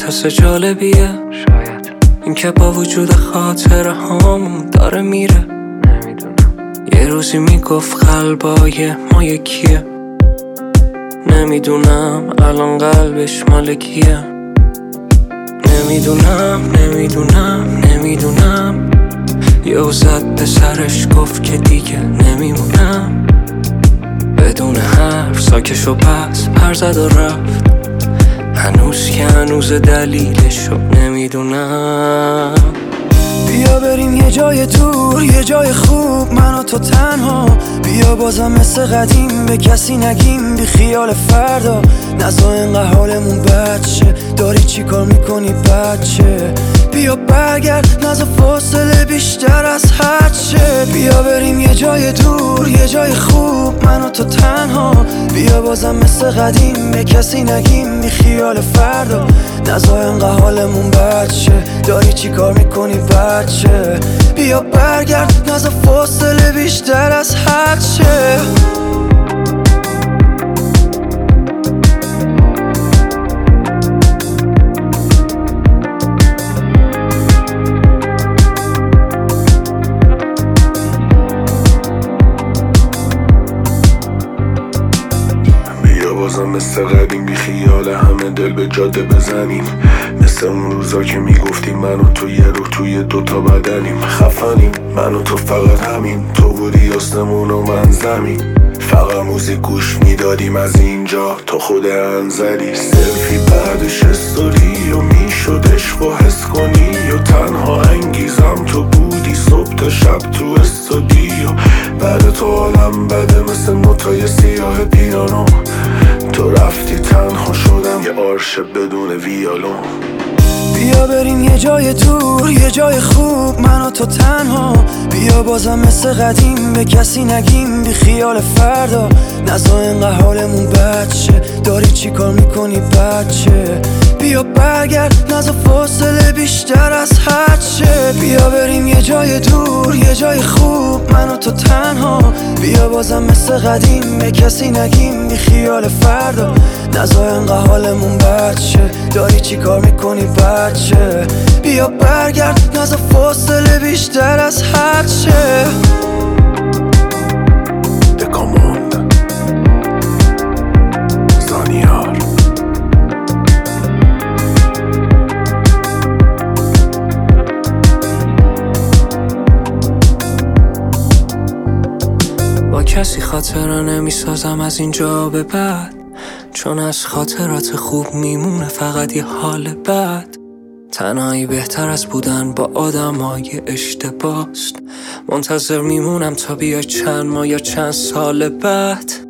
حس جالبیه شاید این که با وجود خاطره هامون داره میره. نمیدونم یه روزی میگفت قلبای ما یکیه. نمیدونم الان قلبش مال کیه. نمیدونم یه زد به سرش گفت که دیگه نمیمونم. بدون حرف ساکش و پس پر زد و رفت. هنوز که هنوز دلیلشو نمیدونم. بیا بریم یه جای دور، یه جای خوب، من و تو تنها. بیا بازم مثل قدیم به کسی نگیم، بی خیال فردا. نزا اینقدر حالمون بد شه، داری چی کار میکنی بچه؟ بیا برگرد، نزا فاصله بیشتر از حد شه. بیا بریم یه جای دور، یه جای خوب، من و تو تنها. بیا بازم مثل قدیم به کسی نگیم، بی خیال فردا. نزا اینقدر حالمون بد شه، داری چی کار میکنی بچه؟ بیا برگرد، نزا فاصله بیشتر از حد شه. بازم مثل قدیم بی خیال همه دل به جاده بزنیم. مثل اون روزا که میگفتیم من و تو یه روح توی دوتا بدنیم. خفنیم من و تو فقط همین، تو بودی آسمون و من زمین. فقط موزیک گوش میدادیم از اینجا تا خود انزلی. سلفی بعدش استوری و میشد عشق و حس کنی. و تنها انگیزم تو بودی صبح تا شب تو استودیو. بعد تو عالم بده مثل نوتای سیاه پیانو. تو رفتی تنها شدم یه آرشه بدون ویالون. بیا بریم یه جای دور، یه جای خوب، من و تو تنها. بیا بازم مثل قدیم به کسی نگیم، بی خیال فردا. نزا اینقدر حالمون بد شه، داری چی کار میکنی بچه؟ بیا برگرد، نزا فاصله بیشتر از حد شه. بیا بریم یه جای دور، یه جای خوب، من و تو تنها. بیا بازم مثل قدیم به کسی نگیم، بی خیال فردا. نزا اینقدر حالمون بد شه، داری چی کار میکنی بچه؟ بیا برگرد، نزا فاصله بیشتر از حد شه. دکاموند زانیار. با کسی خاطره نمیسازم از اینجا به بعد، چون از خاطرات خوب میمونه فقط یه حال بد. تنهایی بهتر از بودن با آدمای اشتباست. منتظر میمونم تا بیای چند ماه یا چند سال بعد.